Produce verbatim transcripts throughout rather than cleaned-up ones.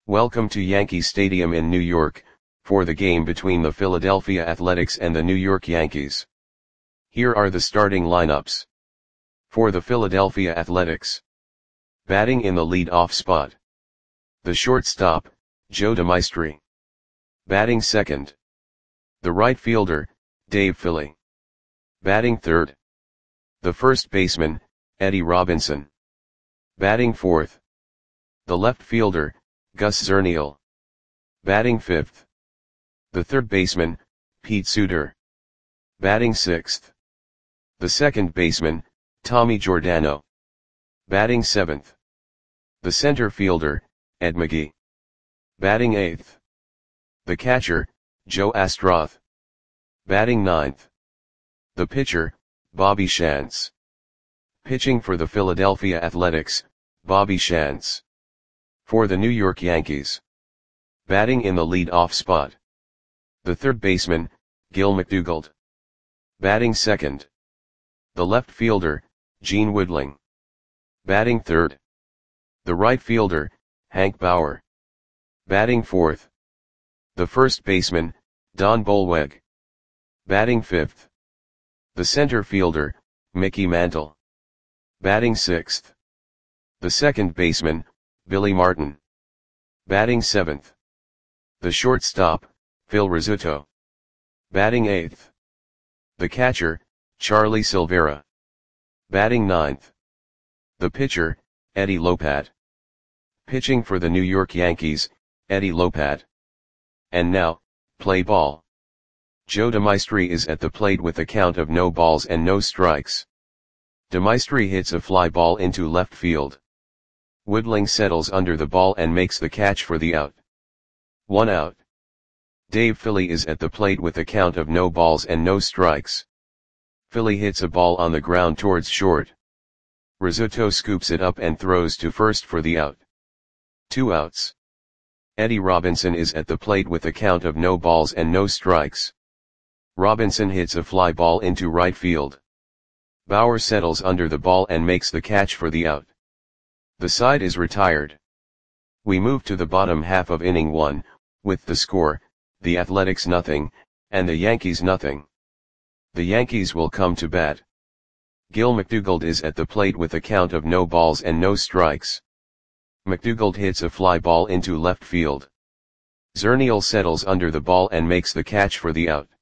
Welcome to Yankee Stadium in New York, for the game between the Philadelphia Athletics and the New York Yankees. Here are the starting lineups. For the Philadelphia Athletics. Batting in the lead-off spot. The shortstop, Joe DeMaestri. Batting second. The right fielder, Dave Philly. Batting third. The first baseman, Eddie Robinson. Batting fourth. The left fielder, Gus Zernial. Batting fifth. The third baseman, Pete Suter. Batting sixth. The second baseman, Tommy Giordano. Batting seventh. The center fielder, Ed McGee. Batting eighth. The catcher, Joe Astroth. Batting ninth. The pitcher, Bobby Shantz. Pitching for the Philadelphia Athletics, Bobby Shantz. For the New York Yankees. Batting in the lead-off spot. The third baseman, Gil McDougald. Batting second. The left fielder, Gene Woodling. Batting third. The right fielder, Hank Bauer. Batting fourth. The first baseman, Don Bolweg. Batting fifth. The center fielder, Mickey Mantle. Batting sixth. The second baseman, Billy Martin. Batting seventh. The shortstop, Phil Rizzuto. Batting eighth. The catcher, Charlie Silvera. Batting ninth. The pitcher, Eddie Lopat. Pitching for the New York Yankees, Eddie Lopat. And now, play ball. Joe DeMaestri is at the plate with a count of no balls and no strikes. DeMaestri hits a fly ball into left field. Woodling settles under the ball and makes the catch for the out. One out. Dave Philly is at the plate with a count of no balls and no strikes. Philly hits a ball on the ground towards short. Rizzuto scoops it up and throws to first for the out. Two outs. Eddie Robinson is at the plate with a count of no balls and no strikes. Robinson hits a fly ball into right field. Bauer settles under the ball and makes the catch for the out. The side is retired. We move to the bottom half of inning one, with the score, the Athletics nothing, and the Yankees nothing. The Yankees will come to bat. Gil McDougald is at the plate with a count of no balls and no strikes. McDougald hits a fly ball into left field. Zernial settles under the ball and makes the catch for the out.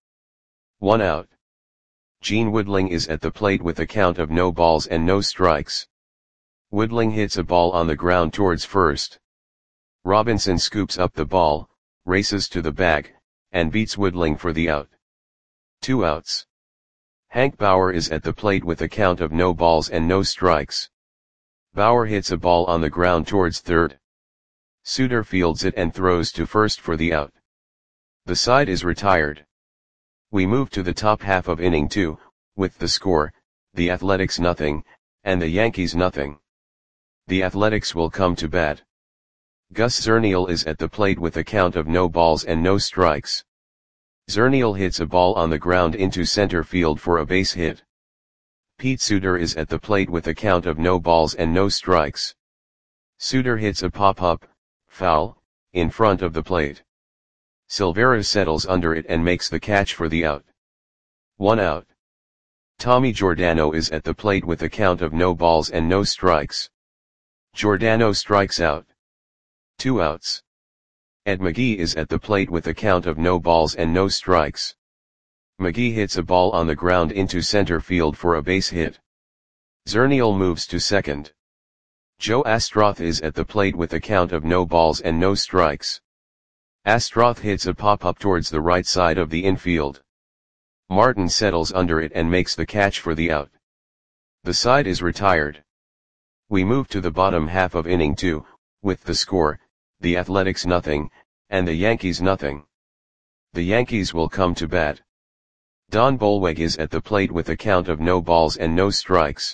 One out. Gene Woodling is at the plate with a count of no balls and no strikes. Woodling hits a ball on the ground towards first. Robinson scoops up the ball, races to the bag, and beats Woodling for the out. Two outs. Hank Bauer is at the plate with a count of no balls and no strikes. Bauer hits a ball on the ground towards third. Suter fields it and throws to first for the out. The side is retired. We move to the top half of inning two, with the score, the Athletics nothing, and the Yankees nothing. The Athletics will come to bat. Gus Zernial is at the plate with a count of no balls and no strikes. Zernial hits a ball on the ground into center field for a base hit. Pete Suter is at the plate with a count of no balls and no strikes. Suter hits a pop-up, foul, in front of the plate. Silvera settles under it and makes the catch for the out. One out. Tommy Giordano is at the plate with a count of no balls and no strikes. Giordano strikes out. Two outs. Ed McGee is at the plate with a count of no balls and no strikes. McGee hits a ball on the ground into center field for a base hit. Zernial moves to second. Joe Astroth is at the plate with a count of no balls and no strikes. Astroth hits a pop-up towards the right side of the infield. Martin settles under it and makes the catch for the out. The side is retired. We move to the bottom half of inning two, with the score, the Athletics nothing, and the Yankees nothing. The Yankees will come to bat. Don Bolweg is at the plate with a count of no balls and no strikes.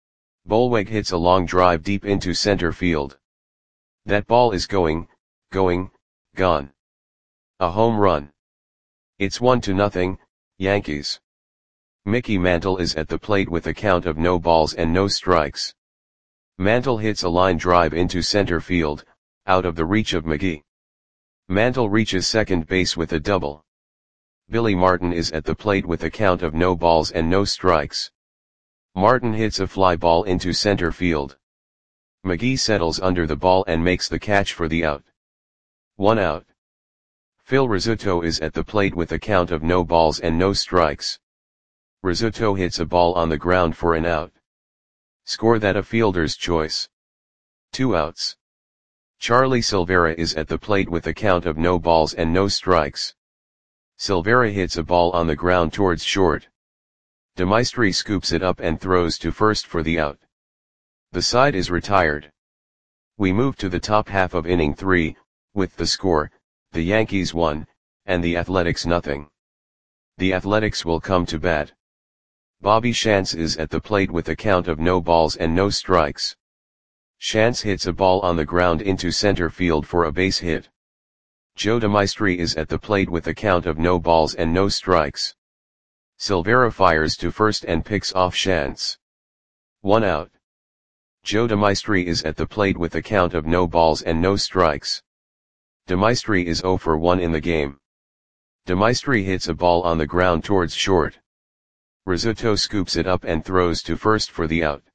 Bolweg hits a long drive deep into center field. That ball is going, going, gone. A home run. It's one to nothing, Yankees. Mickey Mantle is at the plate with a count of no balls and no strikes. Mantle hits a line drive into center field, out of the reach of McGee. Mantle reaches second base with a double. Billy Martin is at the plate with a count of no balls and no strikes. Martin hits a fly ball into center field. McGee settles under the ball and makes the catch for the out. One out. Phil Rizzuto is at the plate with a count of no balls and no strikes. Rizzuto hits a ball on the ground for an out. Score that a fielder's choice. Two outs. Charlie Silvera is at the plate with a count of no balls and no strikes. Silvera hits a ball on the ground towards short. DeMaestri scoops it up and throws to first for the out. The side is retired. We move to the top half of inning three, with the score, the Yankees one, and the Athletics nothing. The Athletics will come to bat. Bobby Shantz is at the plate with a count of no balls and no strikes. Shantz hits a ball on the ground into center field for a base hit. Joe DeMaestri is at the plate with a count of no balls and no strikes. Silvera fires to first and picks off Shantz. One out. Joe DeMaestri is at the plate with a count of no balls and no strikes. DeMaestri is zero for one in the game. DeMaestri hits a ball on the ground towards short. Rizzuto scoops it up and throws to first for the out.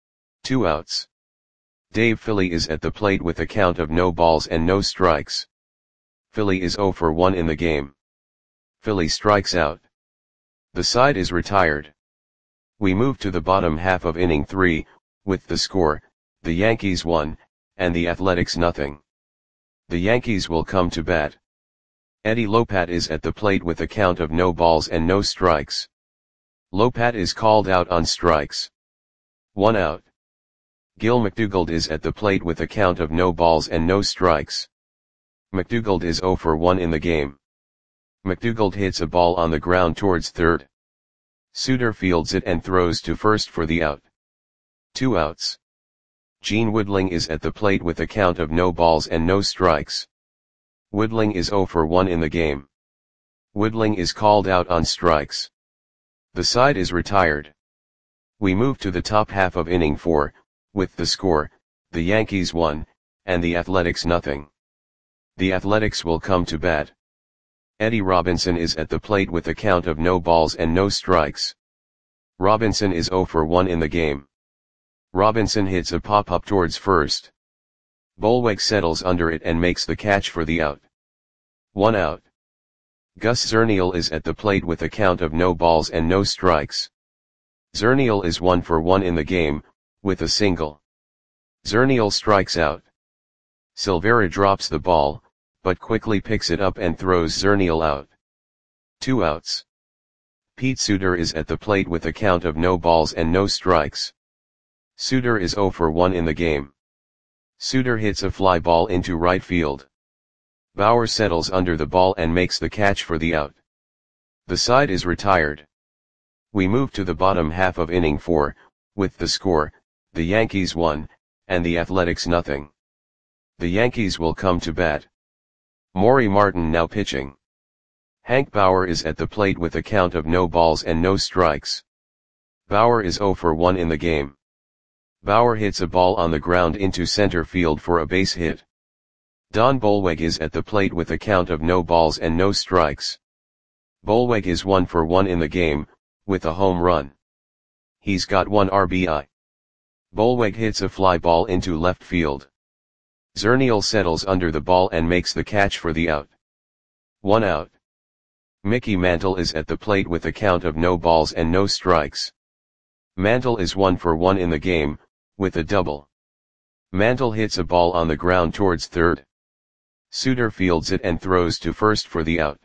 Two outs. Dave Philly is at the plate with a count of no balls and no strikes. Philly is zero for one in the game. Philly strikes out. The side is retired. We move to the bottom half of inning three, with the score, the Yankees one, and the Athletics nothing. The Yankees will come to bat. Eddie Lopat is at the plate with a count of no balls and no strikes. Lopat is called out on strikes. One out. Gil McDougald is at the plate with a count of no balls and no strikes. McDougald is zero for one in the game. McDougald hits a ball on the ground towards third. Suter fields it and throws to first for the out. Two outs. Gene Woodling is at the plate with a count of no balls and no strikes. Woodling is zero for one in the game. Woodling is called out on strikes. The side is retired. We move to the top half of inning four, with the score, the Yankees one, and the Athletics nothing. The Athletics will come to bat. Eddie Robinson is at the plate with a count of no balls and no strikes. Robinson is zero for one in the game. Robinson hits a pop-up towards first. Bolweg settles under it and makes the catch for the out. One out. Gus Zernial is at the plate with a count of no balls and no strikes. Zernial is one for one in the game, with a single. Zernial strikes out. Silvera drops the ball, but quickly picks it up and throws Zernial out. Two outs. Pete Suter is at the plate with a count of no balls and no strikes. Suter is zero for one in the game. Suter hits a fly ball into right field. Bauer settles under the ball and makes the catch for the out. The side is retired. We move to the bottom half of inning four, with the score, the Yankees one, and the Athletics nothing. The Yankees will come to bat. Maury Martin now pitching. Hank Bauer is at the plate with a count of no balls and no strikes. Bauer is zero for one in the game. Bauer hits a ball on the ground into center field for a base hit. Don Bolweg is at the plate with a count of no balls and no strikes. Bolweg is one for one in the game, with a home run. He's got one R B I. Bolweg hits a fly ball into left field. Zernial settles under the ball and makes the catch for the out. One out. Mickey Mantle is at the plate with a count of no balls and no strikes. Mantle is one for one in the game, with a double. Mantle hits a ball on the ground towards third. Suter fields it and throws to first for the out.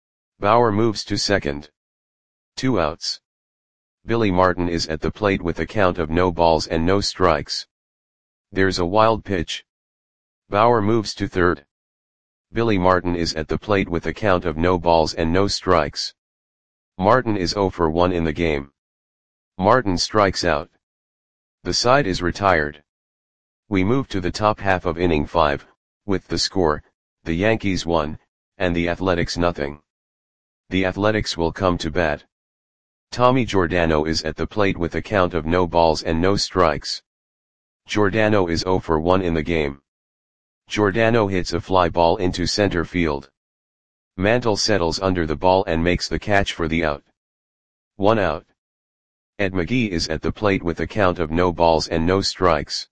Bauer moves to second. Two outs. Billy Martin is at the plate with a count of no balls and no strikes. There's a wild pitch. Bauer moves to third. Billy Martin is at the plate with a count of no balls and no strikes. Martin is zero for one in the game. Martin strikes out. The side is retired. We move to the top half of inning five, with the score, the Yankees one, and the Athletics nothing. The Athletics will come to bat. Tommy Giordano is at the plate with a count of no balls and no strikes. Giordano is zero for one in the game. Giordano hits a fly ball into center field. Mantle settles under the ball and makes the catch for the out. One out. Ed McGee is at the plate with a count of no balls and no strikes.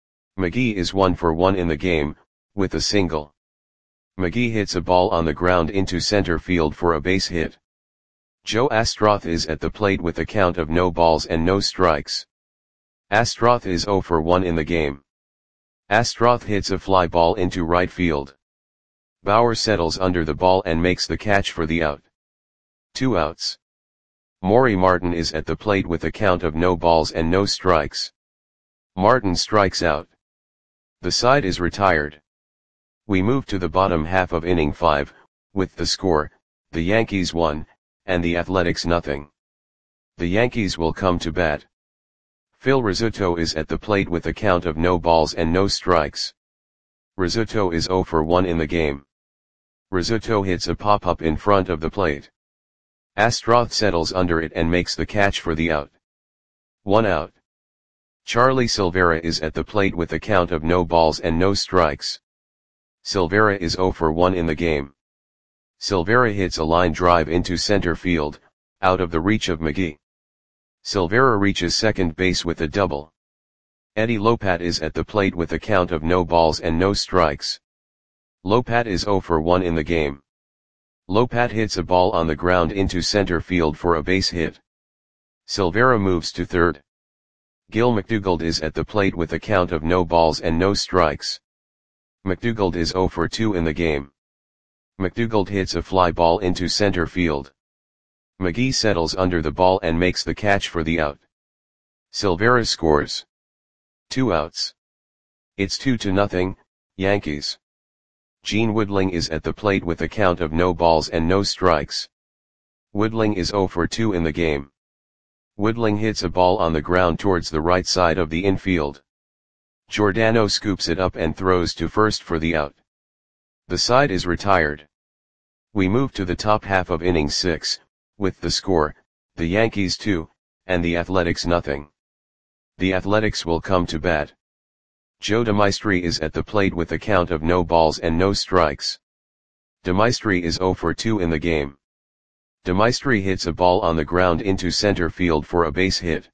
McGee is one for one in the game, with a single. McGee hits a ball on the ground into center field for a base hit. Joe Astroth is at the plate with a count of no balls and no strikes. Astroth is zero for one in the game. Astroth hits a fly ball into right field. Bauer settles under the ball and makes the catch for the out. Two outs. Maury Martin is at the plate with a count of no balls and no strikes. Martin strikes out. The side is retired. We move to the bottom half of inning five, with the score, the Yankees one, and the Athletics nothing. The Yankees will come to bat. Phil Rizzuto is at the plate with a count of no balls and no strikes. Rizzuto is zero for one in the game. Rizzuto hits a pop-up in front of the plate. Astroth settles under it and makes the catch for the out. One out. Charlie Silvera is at the plate with a count of no balls and no strikes. Silvera is zero for one in the game. Silvera hits a line drive into center field, out of the reach of McGee. Silvera reaches second base with a double. Eddie Lopat is at the plate with a count of no balls and no strikes. Lopat is zero for one in the game. Lopat hits a ball on the ground into center field for a base hit. Silvera moves to third. Gil McDougald is at the plate with a count of no balls and no strikes. McDougald is zero for two in the game. McDougald hits a fly ball into center field. McGee settles under the ball and makes the catch for the out. Silvera scores. Two outs. It's two to nothing, Yankees. Gene Woodling is at the plate with a count of no balls and no strikes. Woodling is zero for two in the game. Woodling hits a ball on the ground towards the right side of the infield. Giordano scoops it up and throws to first for the out. The side is retired. We move to the top half of inning six, with the score, the Yankees two, and the Athletics nothing. The Athletics will come to bat. Joe DeMaestri is at the plate with a count of no balls and no strikes. DeMaestri is zero for two in the game. DeMaestri hits a ball on the ground into center field for a base hit.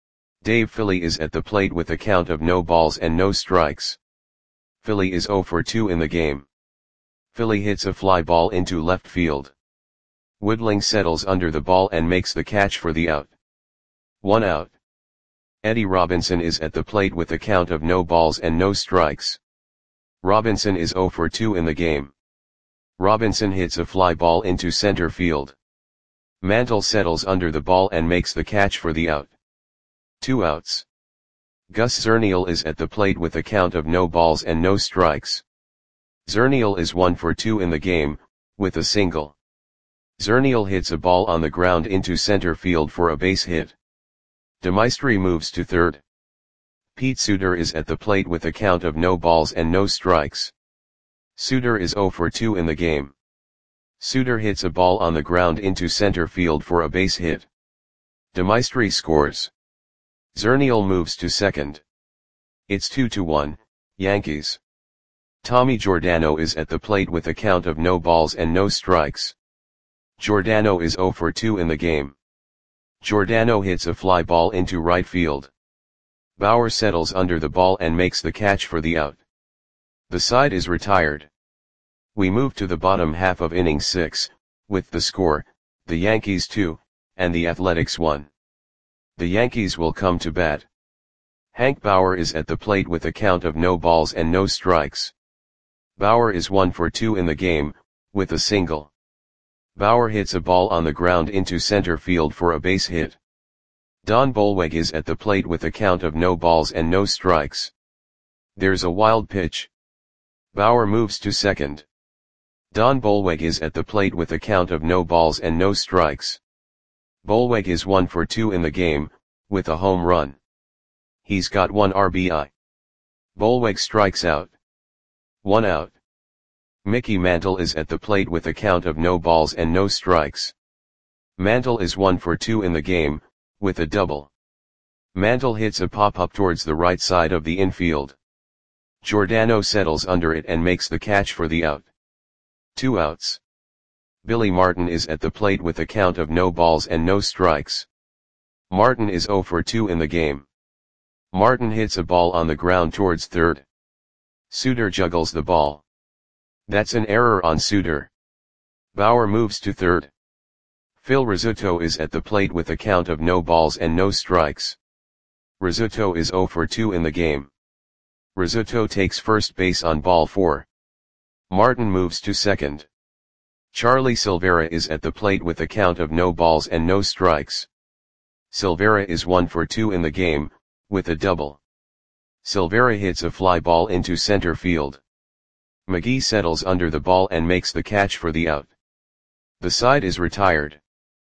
Dave Philly is at the plate with a count of no balls and no strikes. Philly is zero for two in the game. Philly hits a fly ball into left field. Woodling settles under the ball and makes the catch for the out. One out. Eddie Robinson is at the plate with a count of no balls and no strikes. Robinson is zero for two in the game. Robinson hits a fly ball into center field. Mantle settles under the ball and makes the catch for the out. Two outs. Gus Zernial is at the plate with a count of no balls and no strikes. Zernial is one for two in the game, with a single. Zernial hits a ball on the ground into center field for a base hit. DeMaestri moves to third. Pete Suter is at the plate with a count of no balls and no strikes. Suter is zero for two in the game. Suter hits a ball on the ground into center field for a base hit. DeMaestri scores. Zernial moves to second. It's two to one, Yankees. Tommy Giordano is at the plate with a count of no balls and no strikes. Giordano is zero for two in the game. Giordano hits a fly ball into right field. Bauer settles under the ball and makes the catch for the out. The side is retired. We move to the bottom half of inning six, with the score, the Yankees two, and the Athletics one. The Yankees will come to bat. Hank Bauer is at the plate with a count of no balls and no strikes. Bauer is one for two in the game, with a single. Bauer hits a ball on the ground into center field for a base hit. Don Bolweg is at the plate with a count of no balls and no strikes. There's a wild pitch. Bauer moves to second. Don Bolweg is at the plate with a count of no balls and no strikes. Bolweg is one for two in the game, with a home run. He's got one R B I. Bolweg strikes out. One out. Mickey Mantle is at the plate with a count of no balls and no strikes. Mantle is one for two in the game, with a double. Mantle hits a pop-up towards the right side of the infield. Giordano settles under it and makes the catch for the out. Two outs. Billy Martin is at the plate with a count of no balls and no strikes. Martin is oh for two in the game. Martin hits a ball on the ground towards third. Suter juggles the ball. That's an error on Suter. Bauer moves to third. Phil Rizzuto is at the plate with a count of no balls and no strikes. Rizzuto is oh for two in the game. Rizzuto takes first base on ball four. Martin moves to second. Charlie Silvera is at the plate with a count of no balls and no strikes. Silvera is one for two in the game, with a double. Silvera hits a fly ball into center field. McGee settles under the ball and makes the catch for the out. The side is retired.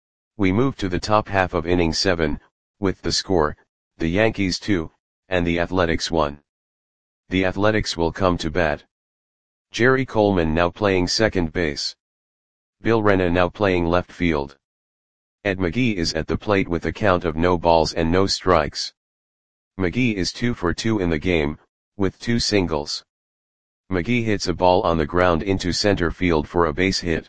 We move to the top half of inning seven, with the score, the Yankees two, and the Athletics one. The Athletics will come to bat. Jerry Coleman now playing second base. Bill Rena now playing left field. Ed McGee is at the plate with a count of no balls and no strikes. McGee is two for two in the game, with two singles. McGee hits a ball on the ground into center field for a base hit.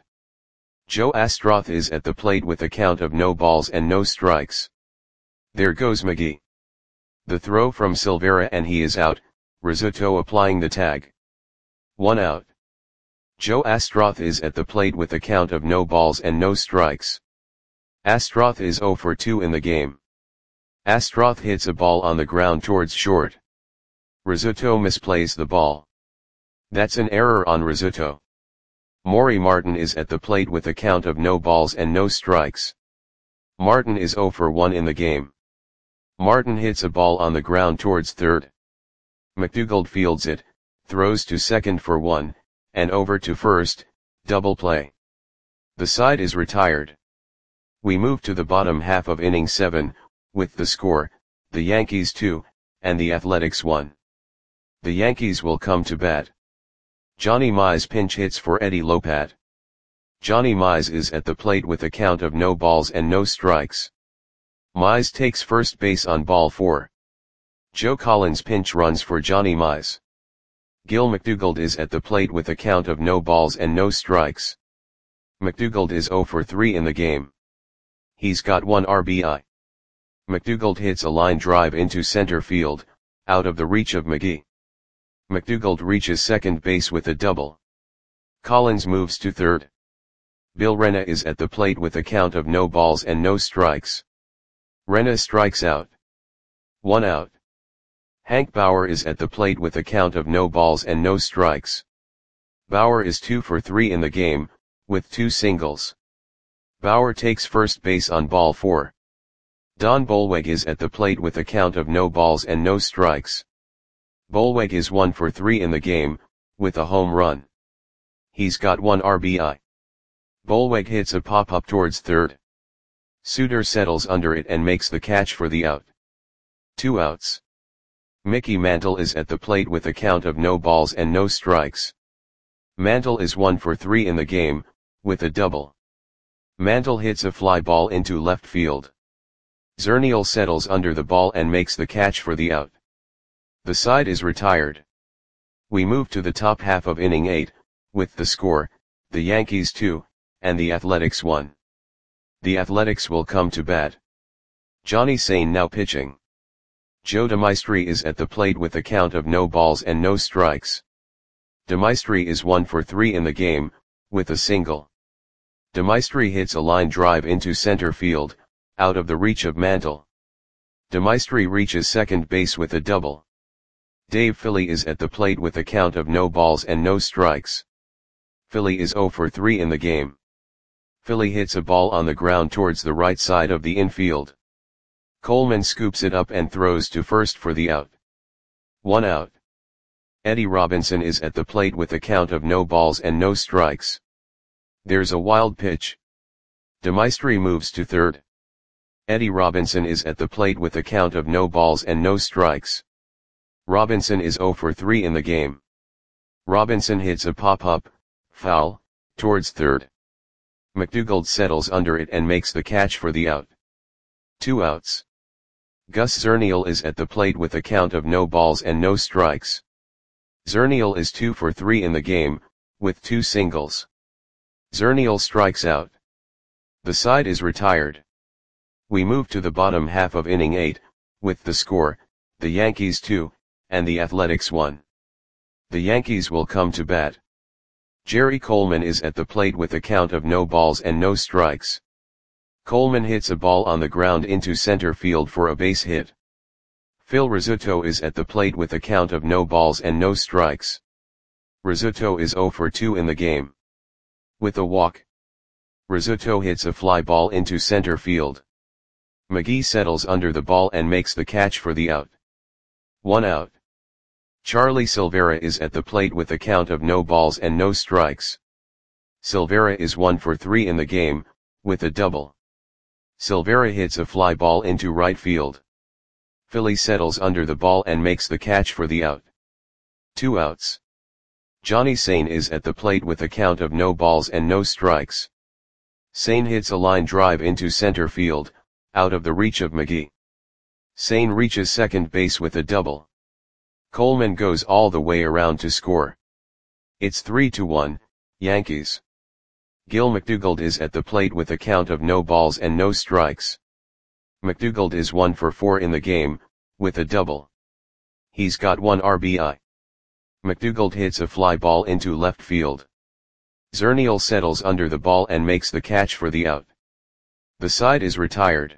Joe Astroth is at the plate with a count of no balls and no strikes. There goes McGee. The throw from Silvera and he is out, Rizzuto applying the tag. One out. Joe Astroth is at the plate with a count of no balls and no strikes. Astroth is oh for two in the game. Astroth hits a ball on the ground towards short. Rizzuto misplays the ball. That's an error on Rizzuto. Maury Martin is at the plate with a count of no balls and no strikes. Martin is oh for one in the game. Martin hits a ball on the ground towards third. McDougald fields it, throws to second for one, and over to first, double play. The side is retired. We move to the bottom half of inning seven, with the score, the Yankees two, and the Athletics one. The Yankees will come to bat. Johnny Mize pinch hits for Eddie Lopat. Johnny Mize is at the plate with a count of no balls and no strikes. Mize takes first base on ball four. Joe Collins pinch runs for Johnny Mize. Gil McDougald is at the plate with a count of no balls and no strikes. McDougald is oh for three in the game. He's got one R B I. McDougald hits a line drive into center field, out of the reach of McGee. McDougald reaches second base with a double. Collins moves to third. Bill Rena is at the plate with a count of no balls and no strikes. Rena strikes out. One out. Hank Bauer is at the plate with a count of no balls and no strikes. Bauer is two for three in the game, with two singles. Bauer takes first base on ball four. Don Bolweg is at the plate with a count of no balls and no strikes. Bolweg is one for three in the game, with a home run. He's got one R B I. Bolweg hits a pop-up towards third. Suter settles under it and makes the catch for the out. Two outs. Mickey Mantle is at the plate with a count of no balls and no strikes. Mantle is one for three in the game, with a double. Mantle hits a fly ball into left field. Zernial settles under the ball and makes the catch for the out. The side is retired. We move to the top half of inning eight, with the score, the Yankees two, and the Athletics one. The Athletics will come to bat. Johnny Sain now pitching. Joe DeMaestri is at the plate with a count of no balls and no strikes. DeMaestri is one for three in the game, with a single. DeMaestri hits a line drive into center field, out of the reach of Mantle. DeMaestri reaches second base with a double. Dave Philly is at the plate with a count of no balls and no strikes. Philly is oh for three in the game. Philly hits a ball on the ground towards the right side of the infield. Coleman scoops it up and throws to first for the out. One out. Eddie Robinson is at the plate with a count of no balls and no strikes. There's a wild pitch. DeMaestri moves to third. Eddie Robinson is at the plate with a count of no balls and no strikes. Robinson is oh for three in the game. Robinson hits a pop-up, foul, towards third. McDougald settles under it and makes the catch for the out. Two outs. Gus Zernial is at the plate with a count of no balls and no strikes. Zernial is two for three in the game, with two singles. Zernial strikes out. The side is retired. We move to the bottom half of inning eight, with the score, the Yankees two, and the Athletics one. The Yankees will come to bat. Jerry Coleman is at the plate with a count of no balls and no strikes. Coleman hits a ball on the ground into center field for a base hit. Phil Rizzuto is at the plate with a count of no balls and no strikes. Rizzuto is zero for two in the game. With a walk, Rizzuto hits a fly ball into center field. McGee settles under the ball and makes the catch for the out. One out. Charlie Silvera is at the plate with a count of no balls and no strikes. Silvera is one for three in the game, with a double. Silvera hits a fly ball into right field. Philly settles under the ball and makes the catch for the out. Two outs. Johnny Sain is at the plate with a count of no balls and no strikes. Sain hits a line drive into center field, out of the reach of McGee. Sain reaches second base with a double. Coleman goes all the way around to score. It's three to one, Yankees. Gil McDougald is at the plate with a count of no balls and no strikes. McDougald is one for four in the game, with a double. He's got one R B I. McDougald hits a fly ball into left field. Zernial settles under the ball and makes the catch for the out. The side is retired.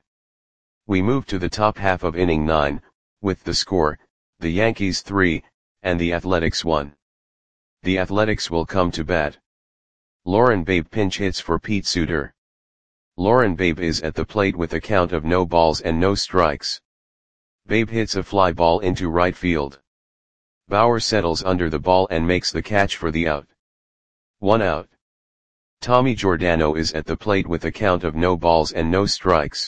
We move to the top half of inning nine, with the score, the Yankees three, and the Athletics one. The Athletics will come to bat. Lauren Babe pinch hits for Pete Suter. Lauren Babe is at the plate with a count of no balls and no strikes. Babe hits a fly ball into right field. Bauer settles under the ball and makes the catch for the out. One out. Tommy Giordano is at the plate with a count of no balls and no strikes.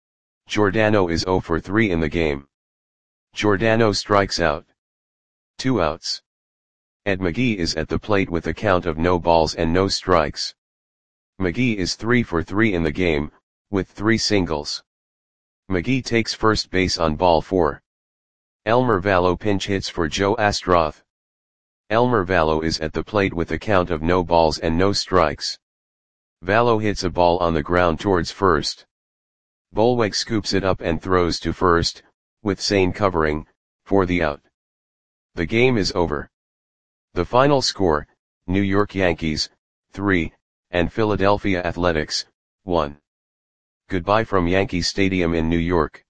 Giordano is zero for three in the game. Giordano strikes out. Two outs. Ed McGee is at the plate with a count of no balls and no strikes. McGee is three for three in the game, with three singles. McGee takes first base on ball four. Elmer Vallo pinch hits for Joe Astroth. Elmer Vallo is at the plate with a count of no balls and no strikes. Vallo hits a ball on the ground towards first. Bolweg scoops it up and throws to first, with Sain covering, for the out. The game is over. The final score, New York Yankees, three, and Philadelphia Athletics, one. Goodbye from Yankee Stadium in New York.